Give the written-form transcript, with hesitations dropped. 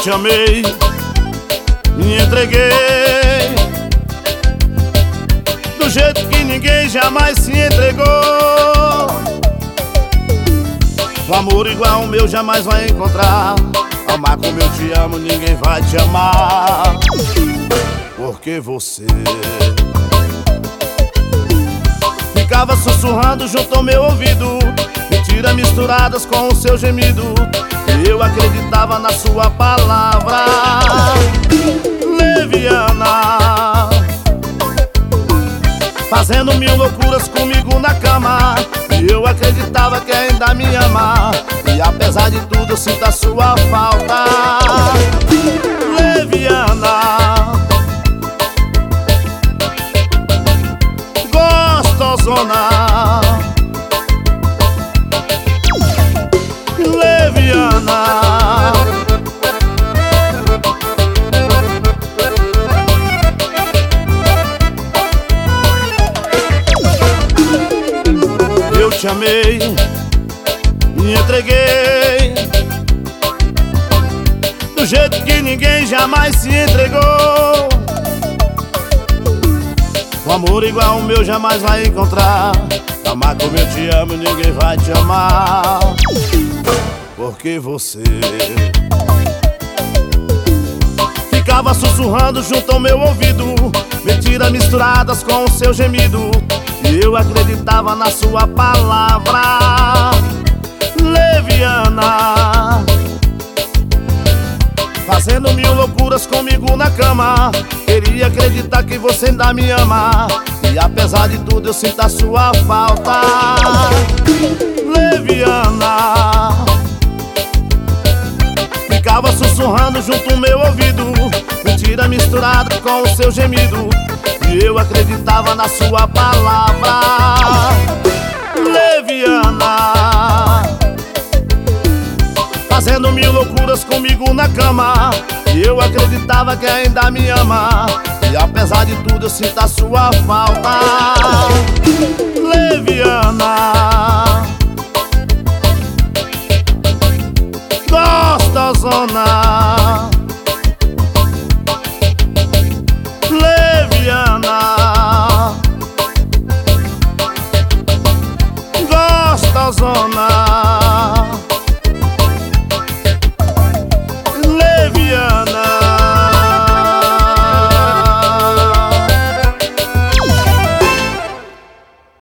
te amei, me entreguei do jeito que ninguém jamais se entregou. Um amor igual ao meu jamais vai encontrar. Amar como eu te amo, ninguém vai te amar. Porque você ficava sussurrando junto ao meu ouvido, mentiras misturadas com o seu gemido. E eu acreditava na sua palavra leviana, fazendo mil loucuras comigo na cama. E eu acreditava que ainda me ama. E apesar de tudo eu sinto a sua falta leviana, gostosona, leviana. Eu te amei, me entreguei do jeito que ninguém jamais se entregou. Um amor igual ao meu jamais vai encontrar. Amar como eu te amo, ninguém vai te amar. Porque você ficava sussurrando junto ao meu ouvido, mentiras misturadas com o seu gemido. E eu acreditava na sua palavra leviana, fazendo mil loucuras comigo na cama. Queria acreditar que você ainda me ama. E apesar de tudo eu sinto a sua falta leviana. Ficava sussurrando junto ao meu ouvido, mentira misturada com o seu gemido. E eu acreditava na sua palavra leviana, fazendo mil loucuras comigo na cama. E eu acreditava que ainda me ama. E apesar de tudo eu sinto a sua falta leviana, gostosona, leviana, gostosona.